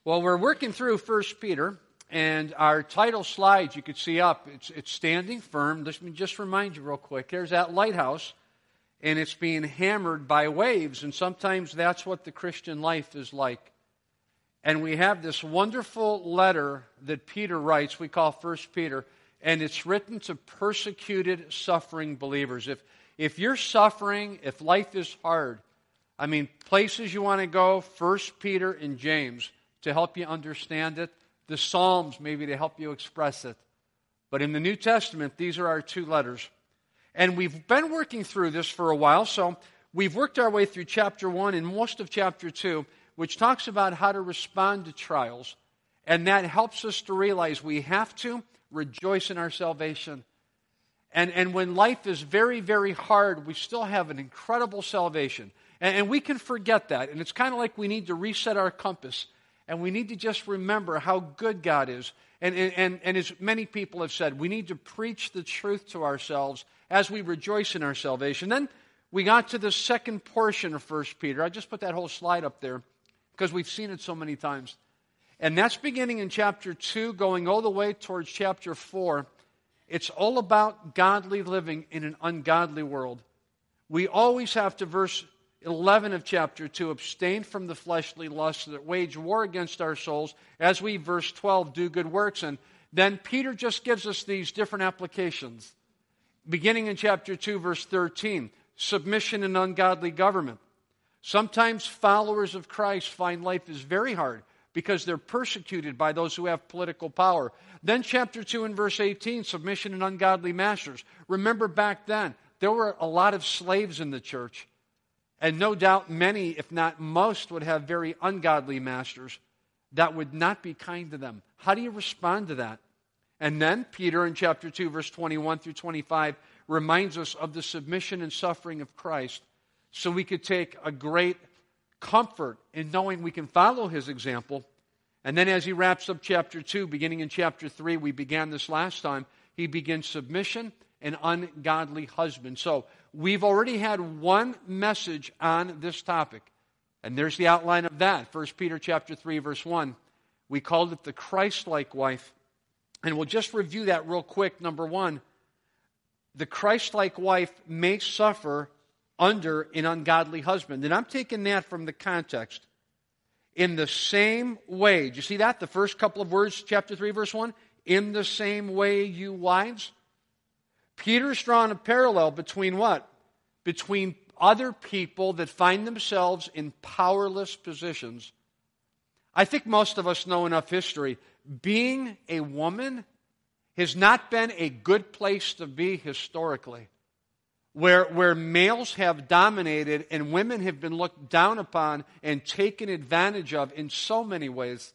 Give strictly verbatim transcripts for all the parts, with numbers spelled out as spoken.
Well, we're working through First Peter, and our title slides you could see up. It's, it's standing firm. Let me just remind you real quick. There's that lighthouse, and it's being hammered by waves, and sometimes that's what the Christian life is like. And we have this wonderful letter that Peter writes, we call First Peter, and it's written to persecuted, suffering believers. If, if you're suffering, if life is hard, I mean, places you want to go, First Peter and James, to help you understand it, the Psalms maybe to help you express it. But in the New Testament, these are our two letters. And we've been working through this for a while, so we've worked our way through chapter one and most of chapter two, which talks about how to respond to trials. And that helps us to realize we have to rejoice in our salvation. And, and when life is very, very hard, we still have an incredible salvation. And, and we can forget that. And it's kind of like we need to reset our compass. And we need to just remember how good God is. And, and, and as many people have said, we need to preach the truth to ourselves as we rejoice in our salvation. Then we got to the second portion of First Peter. I just put that whole slide up there because we've seen it so many times. And that's beginning in chapter two, going all the way towards chapter four. It's all about godly living in an ungodly world. We always have to, verse eleven of chapter two, abstain from the fleshly lusts that wage war against our souls, as we, verse twelve, do good works. And then Peter just gives us these different applications. Beginning in chapter two, verse thirteen, submission in ungodly government. Sometimes followers of Christ find life is very hard because they're persecuted by those who have political power. Then chapter two and verse eighteen, submission in ungodly masters. Remember back then, there were a lot of slaves in the church. And no doubt many, if not most, would have very ungodly masters that would not be kind to them. How do you respond to that? And then Peter in chapter two, verse twenty-one through twenty-five, reminds us of the submission and suffering of Christ so we could take a great comfort in knowing we can follow his example. And then as he wraps up chapter two, beginning in chapter three, we began this last time, he begins submission and ungodly husband. So we've already had one message on this topic. And there's the outline of that. First Peter chapter three, verse one. We called it the Christ-like wife. And we'll just review that real quick. Number one, the Christ-like wife may suffer under an ungodly husband. And I'm taking that from the context. In the same way, do you see that? The first couple of words, chapter three, verse one. In the same way, you wives. Peter's drawn a parallel between what? Between other people that find themselves in powerless positions. I think most of us know enough history. Being a woman has not been a good place to be historically. Where, where males have dominated and women have been looked down upon and taken advantage of in so many ways.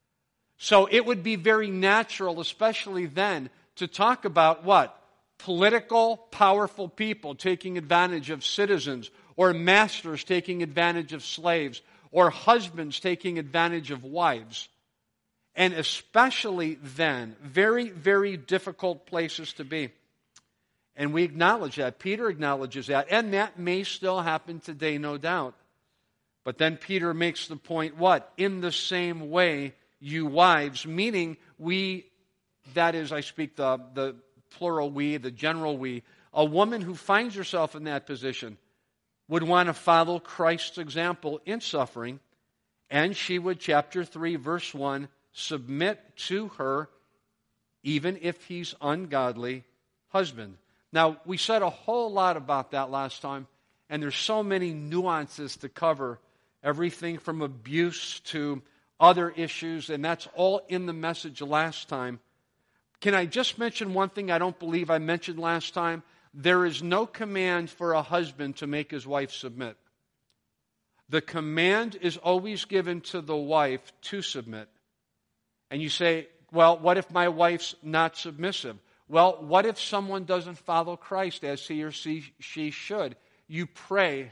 So it would be very natural, especially then, to talk about what? Political, powerful people taking advantage of citizens, or masters taking advantage of slaves, or husbands taking advantage of wives. And especially then, very, very difficult places to be. And we acknowledge that. Peter acknowledges that. And that may still happen today, no doubt. But then Peter makes the point, what? In the same way, you wives, meaning we, that is, I speak the, the plural we, the general we, a woman who finds herself in that position would want to follow Christ's example in suffering, and she would, chapter three, verse one, submit to her, even if he's ungodly husband. Now, we said a whole lot about that last time, and there's so many nuances to cover, everything from abuse to other issues, and that's all in the message last time. Can I just mention one thing I don't believe I mentioned last time? There is no command for a husband to make his wife submit. The command is always given to the wife to submit. And you say, well, what if my wife's not submissive? Well, what if someone doesn't follow Christ as he or she, she should? You pray,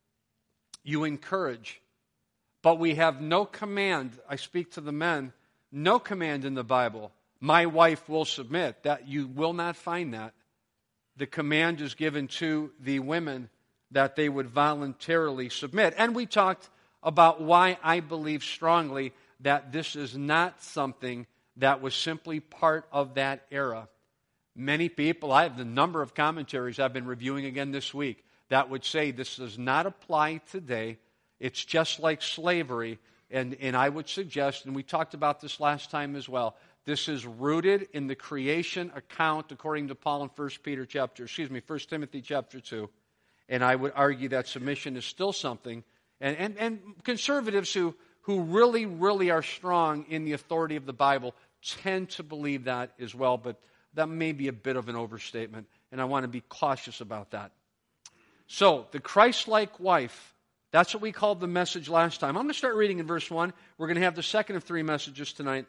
you encourage. But we have no command, I speak to the men, no command in the Bible, my wife will submit. That you will not find that. The command is given to the women that they would voluntarily submit. And we talked about why I believe strongly that this is not something that was simply part of that era. Many people, I have the number of commentaries I've been reviewing again this week, that would say this does not apply today. It's just like slavery. And, and I would suggest, and we talked about this last time as well, this is rooted in the creation account according to Paul in First Peter chapter, excuse me, First Timothy chapter two. And I would argue that submission is still something. And, and, and conservatives who, who really, really are strong in the authority of the Bible tend to believe that as well. But that may be a bit of an overstatement, and I want to be cautious about that. So, the Christ-like wife, that's what we called the message last time. I'm going to start reading in verse one. We're going to have the second of three messages tonight.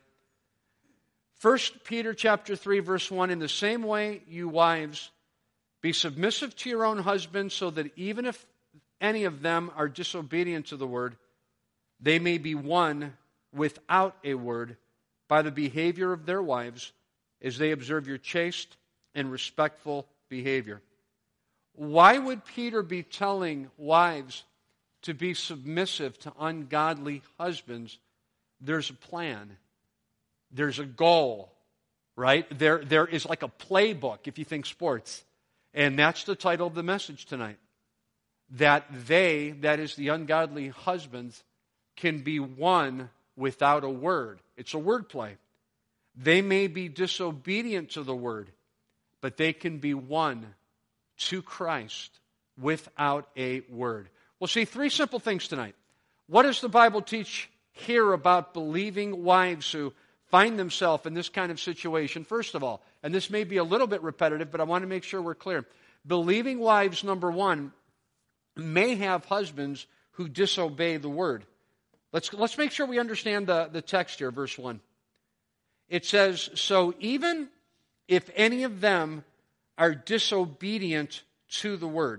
First Peter chapter three, verse one, in the same way, you wives, be submissive to your own husbands, so that even if any of them are disobedient to the word, they may be won without a word by the behavior of their wives, as they observe your chaste and respectful behavior. Why would Peter be telling wives to be submissive to ungodly husbands? There's a plan. There's a goal, right? There, there is like a playbook, if you think sports. And that's the title of the message tonight. That they, that is the ungodly husbands, can be won without a word. It's a word play. They may be disobedient to the word, but they can be won to Christ without a word. We'll see three simple things tonight. What does the Bible teach here about believing wives who find themselves in this kind of situation? First of all, and this may be a little bit repetitive, but I want to make sure we're clear. Believing wives, number one, may have husbands who disobey the word. Let's, let's make sure we understand the, the text here, verse one. It says, so even if any of them are disobedient to the word.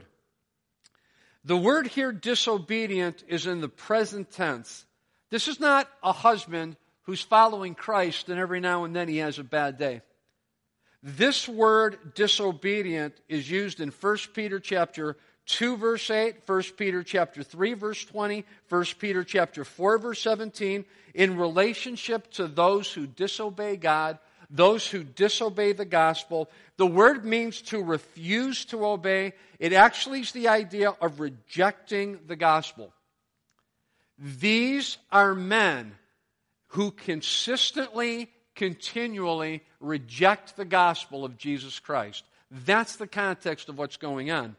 The word here, disobedient, is in the present tense. This is not a husband who's following Christ and every now and then he has a bad day. This word, disobedient, is used in First Peter chapter two, verse eight, First Peter chapter three, verse twenty, First Peter chapter four, verse seventeen, in relationship to those who disobey God, those who disobey the gospel. The word means to refuse to obey. It actually is the idea of rejecting the gospel. These are men who consistently, continually reject the gospel of Jesus Christ. That's the context of what's going on.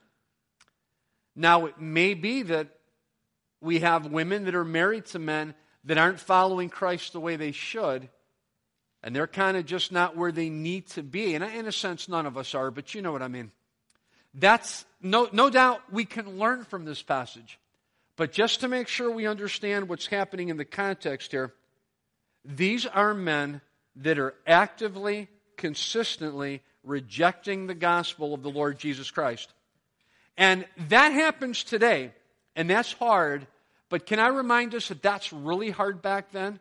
Now, it may be that we have women that are married to men that aren't following Christ the way they should, and they're kind of just not where they need to be. And in a sense, none of us are, but you know what I mean. That's no, no doubt we can learn from this passage. But just to make sure we understand what's happening in the context here, these are men that are actively, consistently rejecting the gospel of the Lord Jesus Christ. And that happens today, and that's hard, but can I remind us that that's really hard back then?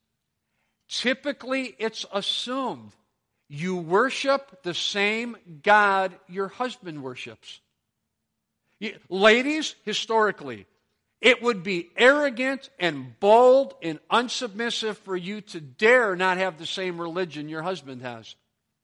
Typically, it's assumed you worship the same God your husband worships. You, ladies, historically, it would be arrogant and bold and unsubmissive for you to dare not have the same religion your husband has.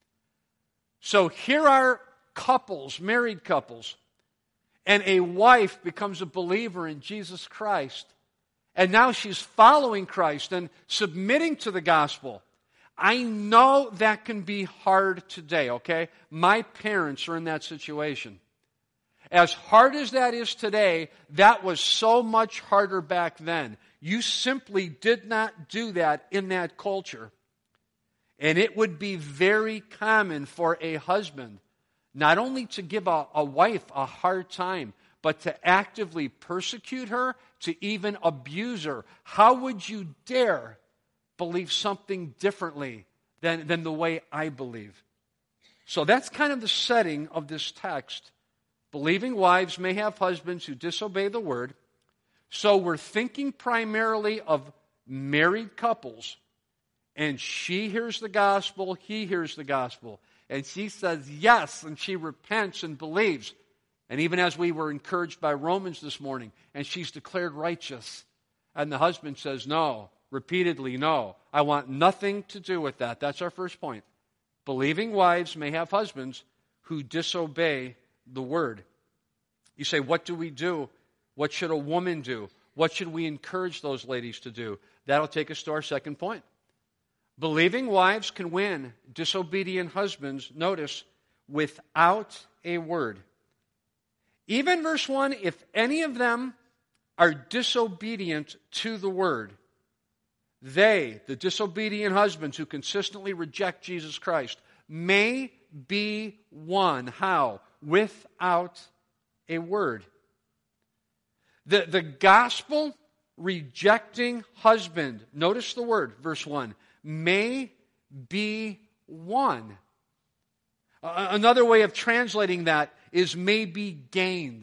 So here are couples, married couples, and a wife becomes a believer in Jesus Christ. And now she's following Christ and submitting to the gospel. I know that can be hard today, okay? My parents are in that situation. As hard as that is today, that was so much harder back then. You simply did not do that in that culture. And it would be very common for a husband not only to give a, a wife a hard time, but to actively persecute her, to even abuse her. How would you dare believe something differently than, than the way I believe? So that's kind of the setting of this text. Believing wives may have husbands who disobey the word. So we're thinking primarily of married couples. And she hears the gospel, he hears the gospel. And she says yes, and she repents and believes. And even as we were encouraged by Romans this morning, and she's declared righteous. And the husband says, no, repeatedly, no. I want nothing to do with that. That's our first point. Believing wives may have husbands who disobey the word. You say, what do we do? What should a woman do? What should we encourage those ladies to do? That'll take us to our second point. Believing wives can win disobedient husbands, notice, without a word. Even verse one, if any of them are disobedient to the word, they, the disobedient husbands who consistently reject Jesus Christ, may be won. How? Without a word. The, the gospel rejecting husband, notice the word, verse one, may be won. Uh, another way of translating that is may be gained.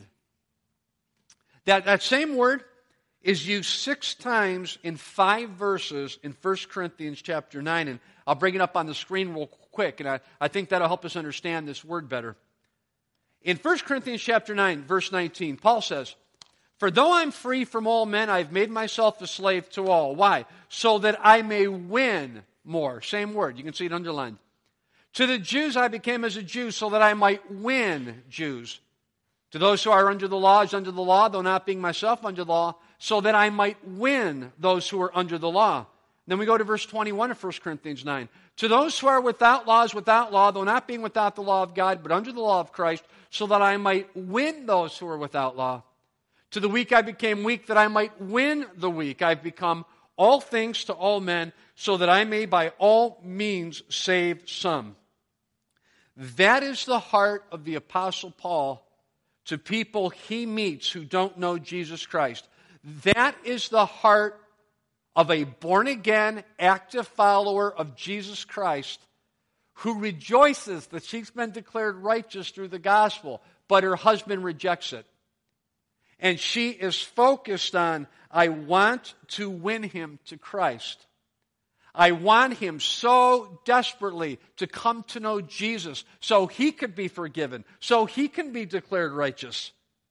That, that same word is used six times in five verses in First Corinthians chapter nine. And I'll bring it up on the screen real quick, and I, I think that'll help us understand this word better. In First Corinthians chapter nine, verse nineteen, Paul says, for though I'm free from all men, I've made myself a slave to all. Why? So that I may win more. Same word. You can see it underlined. To the Jews I became as a Jew so that I might win Jews. To those who are under the law as under the law, though not being myself under the law, so that I might win those who are under the law. Then we go to verse twenty-one of First Corinthians nine. To those who are without law as without law, though not being without the law of God, but under the law of Christ, so that I might win those who are without law. To the weak I became weak, that I might win the weak. I've become all things to all men, so that I may by all means save some. That is the heart of the Apostle Paul to people he meets who don't know Jesus Christ. That is the heart of a born-again, active follower of Jesus Christ who rejoices that she's been declared righteous through the gospel, but her husband rejects it. And she is focused on, I want to win him to Christ. I want him so desperately to come to know Jesus so he could be forgiven, so he can be declared righteous.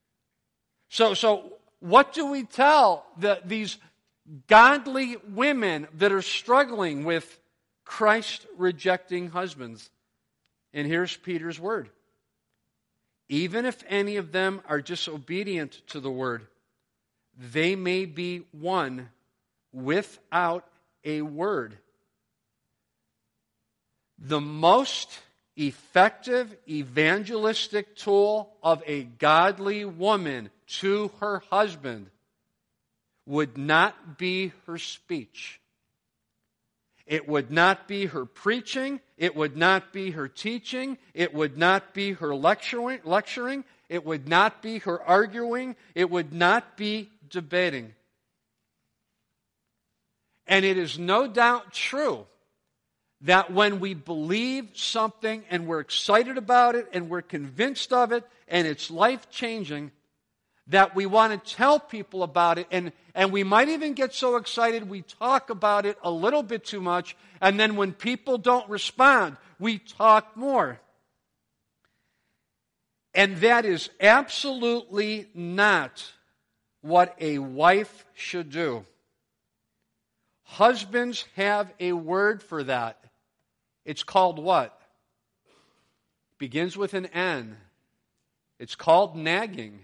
So, so what do we tell the, these godly women that are struggling with Christ-rejecting husbands? And here's Peter's word. Even if any of them are disobedient to the word, they may be won without a word. The most effective evangelistic tool of a godly woman to her husband would not be her speech. It would not be her preaching. It would not be her teaching. It would not be her lecturing. lecturing. It would not be her arguing. It would not be debating. And it is no doubt true that when we believe something and we're excited about it and we're convinced of it and it's life-changing, that we want to tell people about it, and, and we might even get so excited we talk about it a little bit too much, and then when people don't respond, we talk more. And that is absolutely not what a wife should do. Husbands have a word for that. It's called what? Begins with an N. It's called nagging.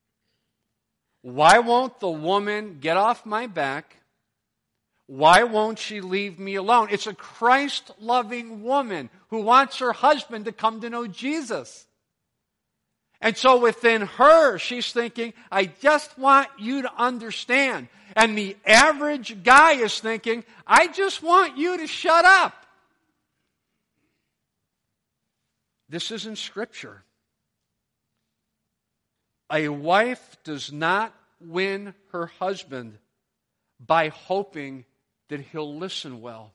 Why won't the woman get off my back? Why won't she leave me alone? It's a Christ-loving woman who wants her husband to come to know Jesus. And so within her, she's thinking, I just want you to understand. And the average guy is thinking, I just want you to shut up. This is in Scripture. A wife does not win her husband by hoping that he'll listen well.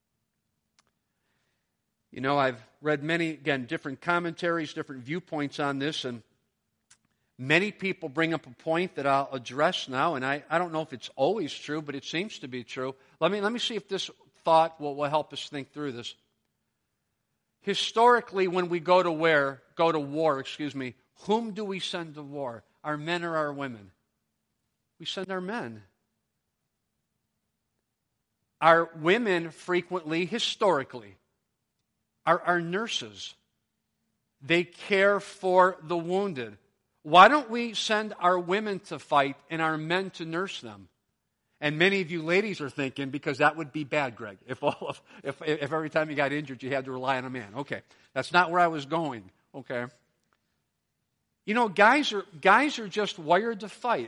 You know, I've read many, again, different commentaries, different viewpoints on this, and many people bring up a point that I'll address now, and I, I don't know if it's always true, but it seems to be true. Let me, let me see if this thought will, will help us think through this. Historically, when we go to where, go to war, excuse me, whom do we send to war? Our men or our women? We send our men. Our women frequently, historically, are, are nurses. They care for the wounded. Why don't we send our women to fight and our men to nurse them? And many of you ladies are thinking, because that would be bad, Greg, if all of, if, if every time you got injured you had to rely on a man. Okay, that's not where I was going, okay? You know, guys are, guys are just wired to fight.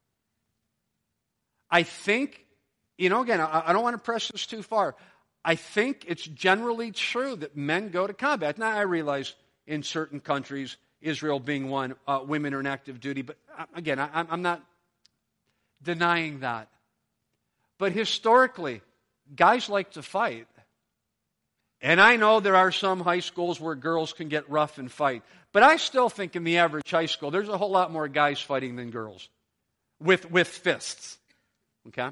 I think, you know, again, I, I don't want to press this too far. I think it's generally true that men go to combat. Now, I realize in certain countries, Israel being one, uh, women are in active duty, but uh, again, I, I'm not denying that. But historically, guys like to fight. And I know there are some high schools where girls can get rough and fight. But I still think in the average high school, there's a whole lot more guys fighting than girls with, with fists. Okay?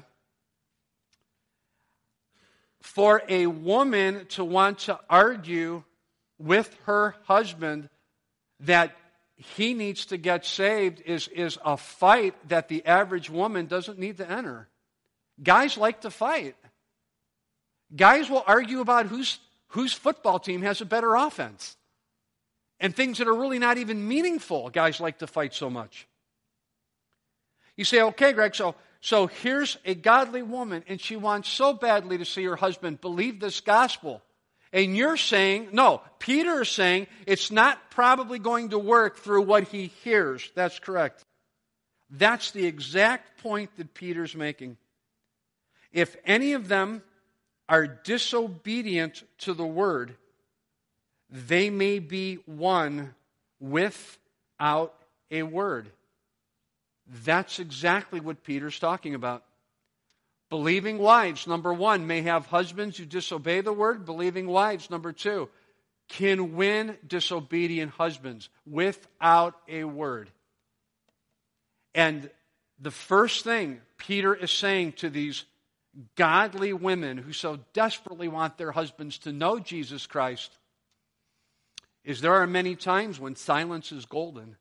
For a woman to want to argue with her husband that he needs to get saved is, is a fight that the average woman doesn't need to enter. Guys like to fight. Guys will argue about whose, whose football team has a better offense. And things that are really not even meaningful, guys like to fight so much. You say, okay, Greg, so, so here's a godly woman, and she wants so badly to see her husband believe this gospel. And you're saying, no, Peter is saying it's not probably going to work through what he hears. That's correct. That's the exact point that Peter's making. If any of them are disobedient to the word, they may be won without a word. That's exactly what Peter's talking about. Believing wives, number one, may have husbands who disobey the word. Believing wives, number two, can win disobedient husbands without a word. And the first thing Peter is saying to these godly women who so desperately want their husbands to know Jesus Christ is there are many times when silence is golden.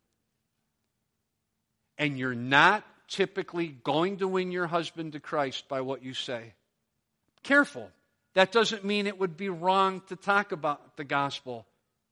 And you're not typically going to win your husband to Christ by what you say. Careful. That doesn't mean it would be wrong to talk about the gospel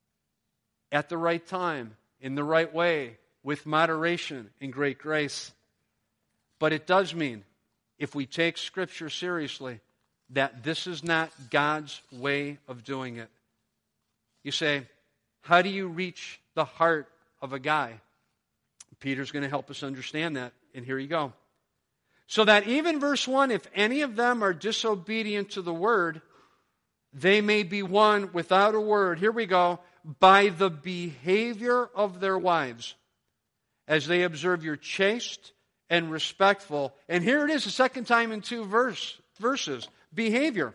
at the right time, in the right way, with moderation and great grace. But it does mean, if we take Scripture seriously, that this is not God's way of doing it. You say, how do you reach the heart of a guy? Peter's going to help us understand that, and here you go. So that even verse one, if any of them are disobedient to the word, they may be won without a word. Here we go. By the behavior of their wives, as they observe your chaste and respectful. And here it is, the second time in two verse, verses. Behavior.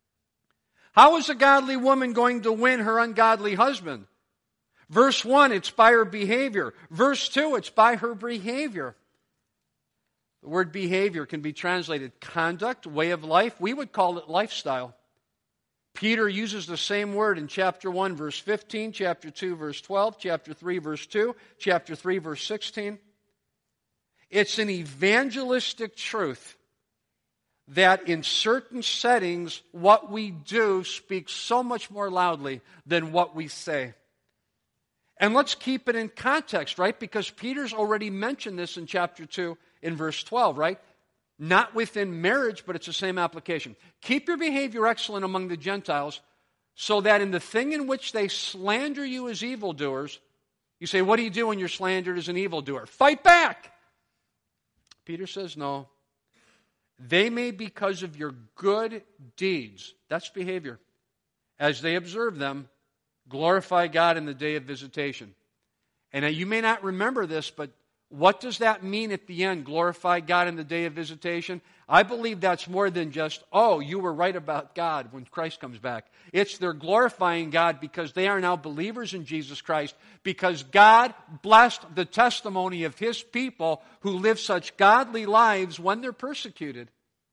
How is a godly woman going to win her ungodly husband? Verse one, it's by her behavior. Verse two, it's by her behavior. The word behavior can be translated conduct, way of life. We would call it lifestyle. Peter uses the same word in chapter one, verse fifteen, chapter two, verse twelve, chapter three, verse two, chapter three, verse sixteen. It's an evangelistic truth that in certain settings, what we do speaks so much more loudly than what we say. And let's keep it in context, right? Because Peter's already mentioned this in chapter two, in verse twelve, right? Not within marriage, but it's the same application. Keep your behavior excellent among the Gentiles, so that in the thing in which they slander you as evildoers, you say, what do you do when you're slandered as an evildoer? Fight back! Peter says, no. They may, because of your good deeds, that's behavior, as they observe them, glorify God in the day of visitation. And you may not remember this, but what does that mean at the end, glorify God in the day of visitation? I believe that's more than just, oh, you were right about God when Christ comes back. It's they're glorifying God because they are now believers in Jesus Christ, because God blessed the testimony of His people who live such godly lives when they're persecuted.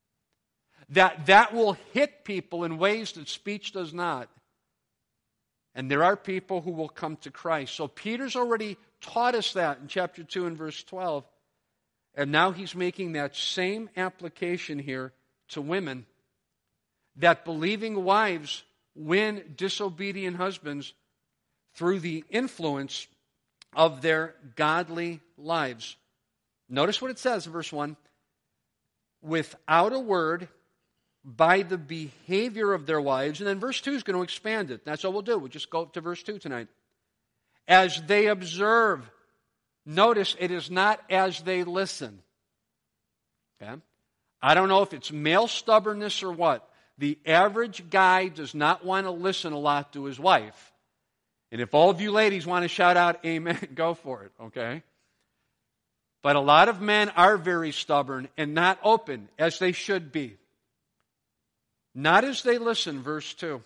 That that will hit people in ways that speech does not. And there are people who will come to Christ. So Peter's already taught us that in chapter two and verse twelve. And now he's making that same application here to women. that believing wives win disobedient husbands through the influence of their godly lives. Notice what it says in verse one. Without a word, by the behavior of their wives. And then verse two is going to expand it. That's all we'll do. We'll just go to verse two tonight. As they observe. Notice it is not as they listen. Okay? I don't know if it's male stubbornness or what. The average guy does not want to listen a lot to his wife. And if all of you ladies want to shout out amen, go for it, okay? But a lot of men are very stubborn and not open as they should be. Not as they listen, verse two.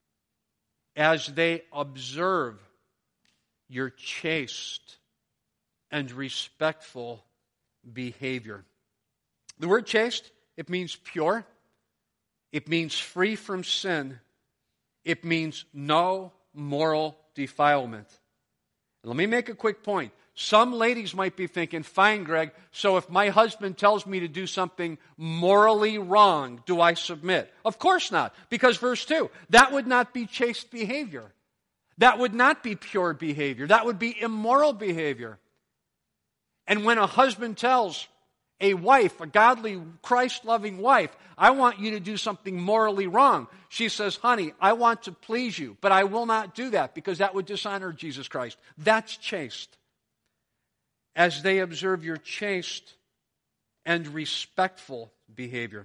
As they observe your chaste and respectful behavior. The word chaste, it means pure. It means free from sin. It means no moral defilement. Let me make a quick point. Some ladies might be thinking, fine, Greg, so if my husband tells me to do something morally wrong, do I submit? Of course not, because verse two, that would not be chaste behavior. That would not be pure behavior. That would be immoral behavior. And when a husband tells a wife, a godly, Christ-loving wife, I want you to do something morally wrong, she says, honey, I want to please you, but I will not do that because that would dishonor Jesus Christ. That's chaste. As they observe your chaste and respectful behavior.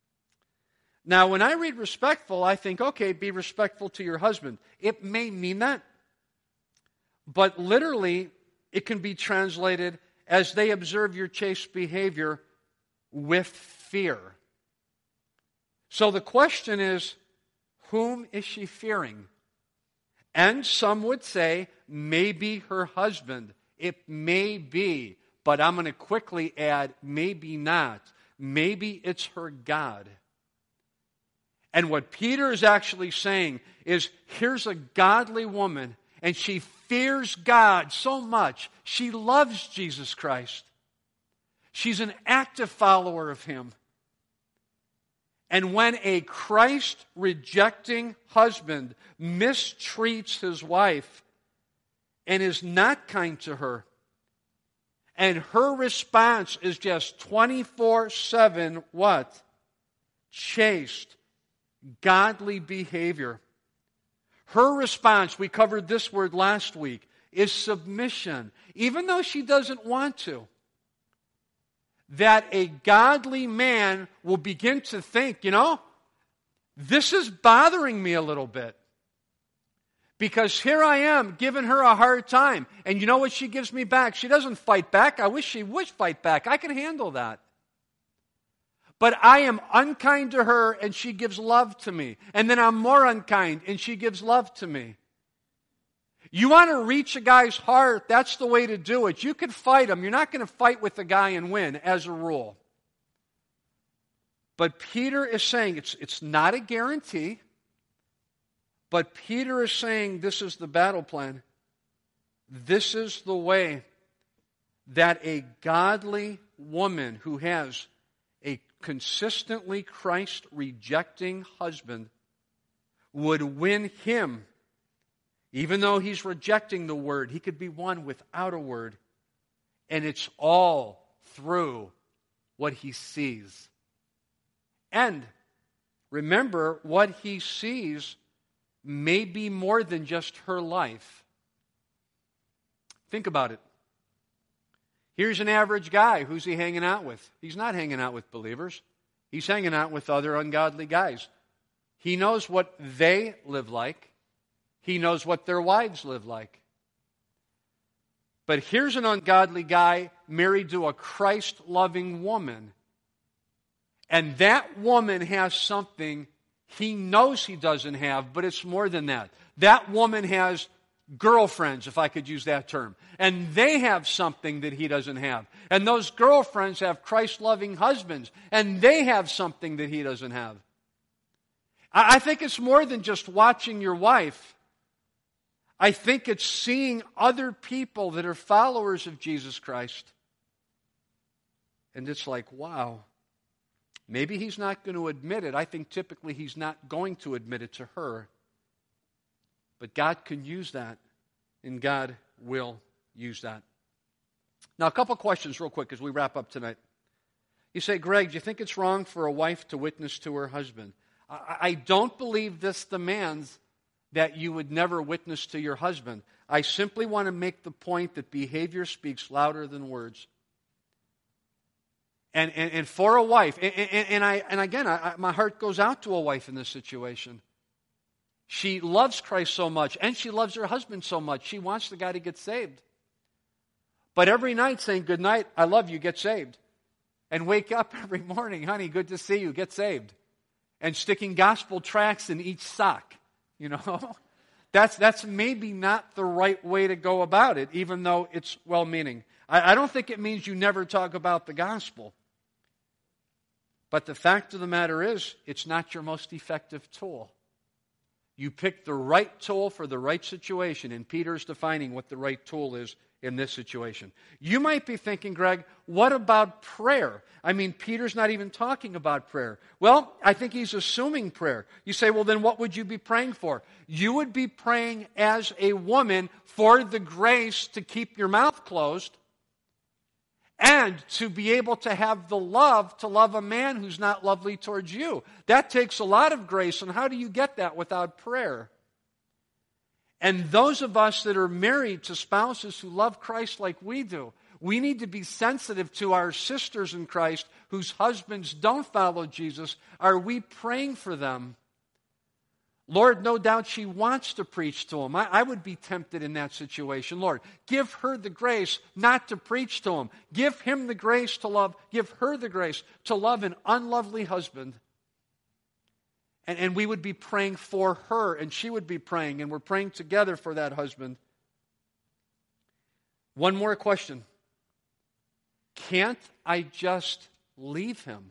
Now, when I read respectful, I think, okay, be respectful to your husband. It may mean that, but literally, it can be translated as they observe your chaste behavior with fear. So the question is, whom is she fearing? And some would say, maybe her husband. It may be, but I'm going to quickly add, maybe not. Maybe it's her God. And what Peter is actually saying is, here's a godly woman, and she fears God so much. She loves Jesus Christ. She's an active follower of Him. And when a Christ-rejecting husband mistreats his wife and is not kind to her, and her response is just twenty-four seven, what? Chaste, godly behavior. Her response, we covered this word last week, is submission, even though she doesn't want to. That a godly man will begin to think, you know, this is bothering me a little bit. Because here I am giving her a hard time. And you know what she gives me back? She doesn't fight back. I wish she would fight back. I can handle that. But I am unkind to her and she gives love to me. And then I'm more unkind and she gives love to me. You want to reach a guy's heart, that's the way to do it. You can fight him. You're not going to fight with the guy and win, as a rule. But Peter is saying, it's, it's not a guarantee, but Peter is saying this is the battle plan. This is the way that a godly woman who has a consistently Christ-rejecting husband would win him. Even though he's rejecting the word, he could be won without a word. And it's all through what he sees. And remember, what he sees may be more than just her life. Think about it. Here's an average guy. Who's he hanging out with? He's not hanging out with believers. He's hanging out with other ungodly guys. He knows what they live like. He knows what their wives live like. But here's an ungodly guy married to a Christ-loving woman. And that woman has something he knows he doesn't have, but it's more than that. That woman has girlfriends, if I could use that term. And they have something that he doesn't have. And those girlfriends have Christ-loving husbands. And they have something that he doesn't have. I think it's more than just watching your wife. I think it's seeing other people that are followers of Jesus Christ. And it's like, wow, Maybe he's not going to admit it. I think typically he's not going to admit it to her. But God can use that, and God will use that. Now, a couple questions real quick as we wrap up tonight. You say, Greg, do you think it's wrong for a wife to witness to her husband? I, I don't believe this demands that you would never witness to your husband. I simply want to make the point that behavior speaks louder than words. And, and, and for a wife, and, and, and, I, and again, I, my heart goes out to a wife in this situation. She loves Christ so much, and she loves her husband so much. She wants the guy to get saved. But every night saying, good night, I love you, get saved. And wake up every morning, honey, good to see you, get saved. And sticking gospel tracts in each sock, you know. That's, that's maybe not the right way to go about it, even though it's well-meaning. I, I don't think it means you never talk about the gospel. But the fact of the matter is, it's not your most effective tool. You pick the right tool for the right situation, and Peter's defining what the right tool is in this situation. You might be thinking, Greg, what about prayer? I mean, Peter's not even talking about prayer. Well, I think he's assuming prayer. You say, well, then what would you be praying for? You would be praying as a woman for the grace to keep your mouth closed and to be able to have the love to love a man who's not lovely towards you. That takes a lot of grace, and how do you get that without prayer? And those of us that are married to spouses who love Christ like we do, we need to be sensitive to our sisters in Christ whose husbands don't follow Jesus. Are we praying for them? Lord, no doubt she wants to preach to him. I, I would be tempted in that situation. Lord, give her the grace not to preach to him. Give him the grace to love. Give her the grace to love an unlovely husband. And, and we would be praying for her, and she would be praying, and we're praying together for that husband. One more question. Can't I just leave him?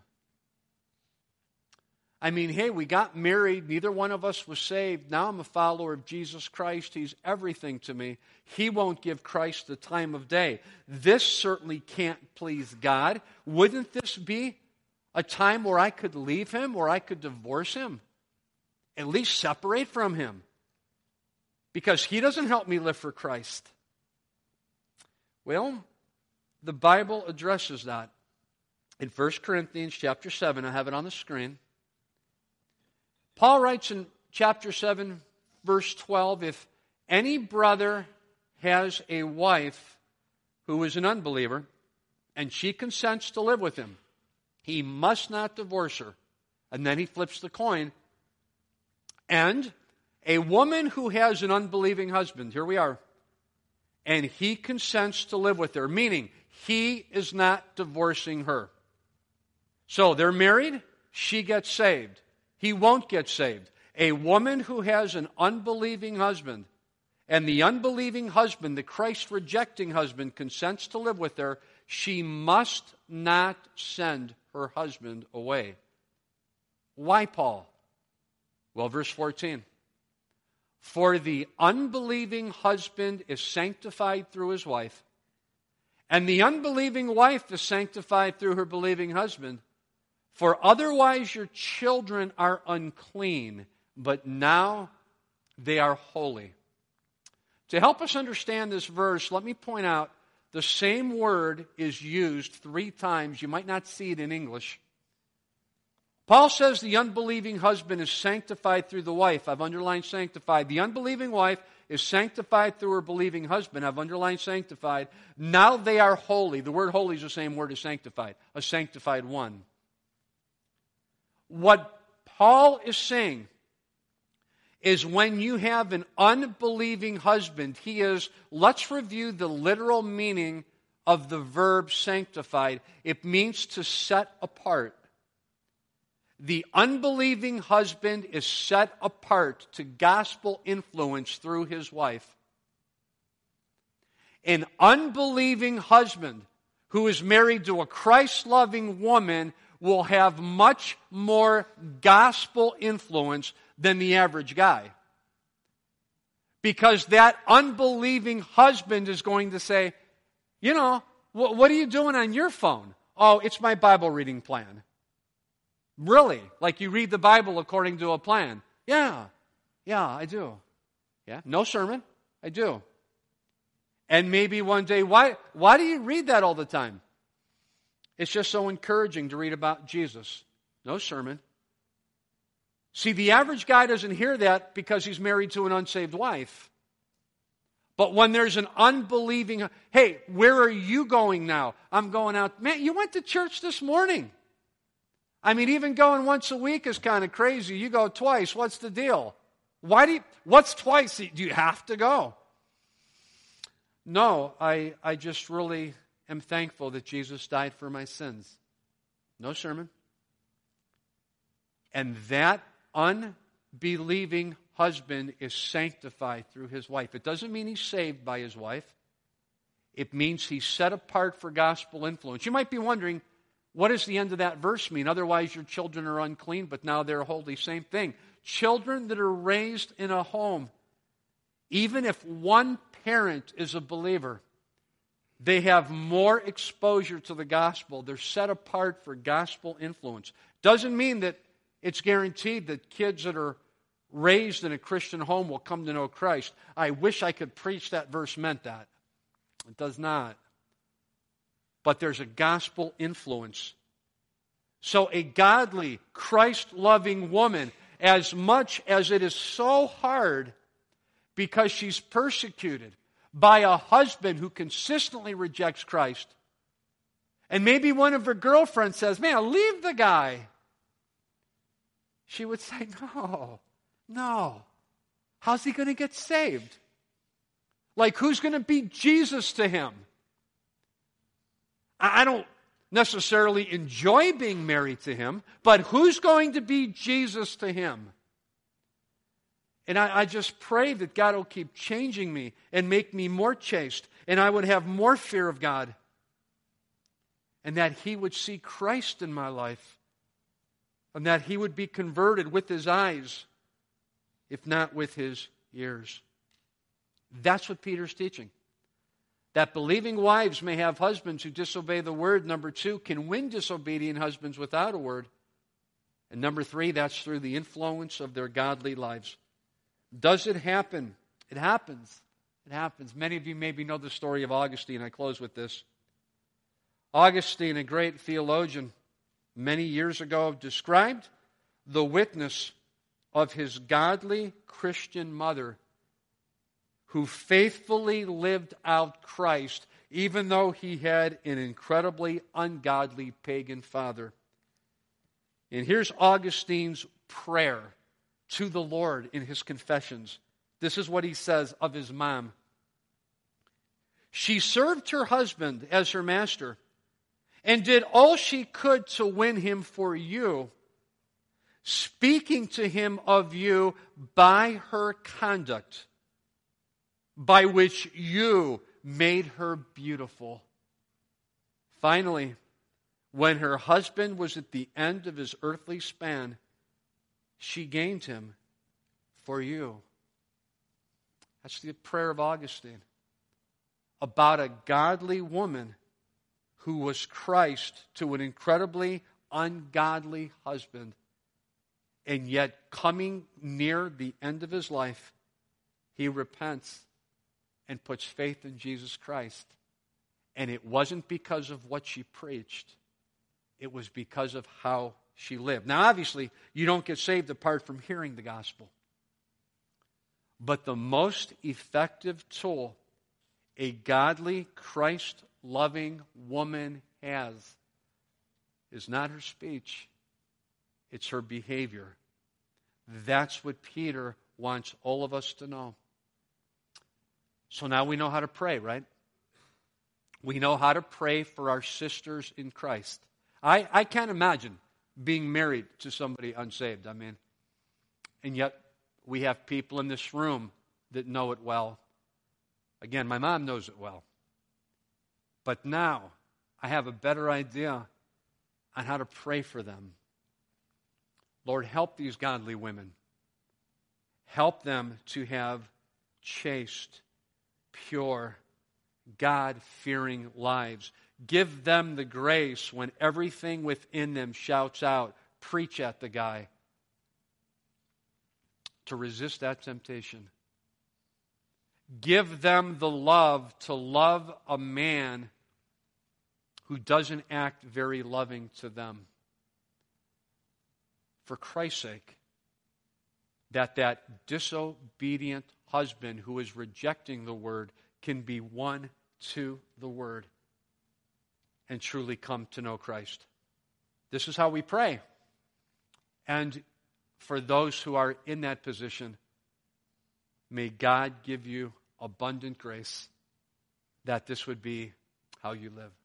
I mean, hey, we got married. Neither one of us was saved. Now I'm a follower of Jesus Christ. He's everything to me. He won't give Christ the time of day. This certainly can't please God. Wouldn't this be a time where I could leave him, where I could divorce him? At least separate from him. Because he doesn't help me live for Christ. Well, the Bible addresses that. In First Corinthians chapter seven, I have it on the screen. Paul writes in chapter seven, verse twelve, if any brother has a wife who is an unbeliever, and she consents to live with him, he must not divorce her. And then he flips the coin. And a woman who has an unbelieving husband, here we are, and he consents to live with her, meaning he is not divorcing her. So they're married, she gets saved. He won't get saved. A woman who has an unbelieving husband, and the unbelieving husband, the Christ-rejecting husband, consents to live with her, she must not send her husband away. Why, Paul? Well, verse fourteen. For the unbelieving husband is sanctified through his wife, and the unbelieving wife is sanctified through her believing husband. For otherwise your children are unclean, but now they are holy. To help us understand this verse, let me point out the same word is used three times. You might not see it in English. Paul says the unbelieving husband is sanctified through the wife. I've underlined sanctified. The unbelieving wife is sanctified through her believing husband. I've underlined sanctified. Now they are holy. The word holy is the same word as sanctified, a sanctified one. What Paul is saying is when you have an unbelieving husband, he is, let's review the literal meaning of the verb sanctified. It means to set apart. The unbelieving husband is set apart to gospel influence through his wife. An unbelieving husband who is married to a Christ-loving woman will have much more gospel influence than the average guy. Because that unbelieving husband is going to say, you know, what are you doing on your phone? Oh, it's my Bible reading plan. Really? Like you read the Bible according to a plan? Yeah. Yeah, I do. Yeah. No sermon? I do. And maybe one day, why, why do you read that all the time? It's just so encouraging to read about Jesus. No sermon. See, the average guy doesn't hear that because he's married to an unsaved wife. But when there's an unbelieving, hey, where are you going now? I'm going out. Man, you went to church this morning. I mean, even going once a week is kind of crazy. You go twice. What's the deal? Why do you, what's twice? Do you have to go? No, I, I just really am thankful that Jesus died for my sins. No sermon. And that unbelieving husband is sanctified through his wife. It doesn't mean he's saved by his wife. It means he's set apart for gospel influence. You might be wondering, what does the end of that verse mean? Otherwise your children are unclean, but now they're holy. Same thing. Children that are raised in a home, even if one parent is a believer, they have more exposure to the gospel. They're set apart for gospel influence. Doesn't mean that it's guaranteed that kids that are raised in a Christian home will come to know Christ. I wish I could preach that verse meant that. It does not. But there's a gospel influence. So a godly, Christ-loving woman, as much as it is so hard because she's persecuted by a husband who consistently rejects Christ, and maybe one of her girlfriends says, man, leave the guy. She would say, no, no. How's he going to get saved? Like, who's going to be Jesus to him? I don't necessarily enjoy being married to him, but who's going to be Jesus to him? And I, I just pray that God will keep changing me and make me more chaste, and I would have more fear of God, and that He would see Christ in my life, and that He would be converted with His eyes, if not with His ears. That's what Peter's teaching. That believing wives may have husbands who disobey the word. Number two, can win disobedient husbands without a word. And number three, that's through the influence of their godly lives. Does it happen? It happens. It happens. Many of you maybe know the story of Augustine. I close with this. Augustine, a great theologian, many years ago described the witness of his godly Christian mother who faithfully lived out Christ even though he had an incredibly ungodly pagan father. And here's Augustine's prayer to the Lord in his confessions. This is what he says of his mom. She served her husband as her master and did all she could to win him for you, speaking to him of you by her conduct, by which you made her beautiful. Finally, when her husband was at the end of his earthly span, she gained him for you. That's the prayer of Augustine. About a godly woman who was Christ to an incredibly ungodly husband. And yet, coming near the end of his life, he repents and puts faith in Jesus Christ. And it wasn't because of what she preached. It was because of how she lived. Now, obviously, you don't get saved apart from hearing the gospel. But the most effective tool a godly, Christ-loving woman has is not her speech, it's her behavior. That's what Peter wants all of us to know. So now we know how to pray, right? We know how to pray for our sisters in Christ. I, I can't imagine being married to somebody unsaved. I mean, and yet we have people in this room that know it well. Again, my mom knows it well. But now I have a better idea on how to pray for them. Lord, help these godly women. Help them to have chaste, pure, God-fearing lives. Give them the grace when everything within them shouts out, preach at the guy, to resist that temptation. Give them the love to love a man who doesn't act very loving to them. For Christ's sake, that that disobedient husband who is rejecting the word can be won to the word and truly come to know Christ. This is how we pray. And for those who are in that position, may God give you abundant grace that this would be how you live.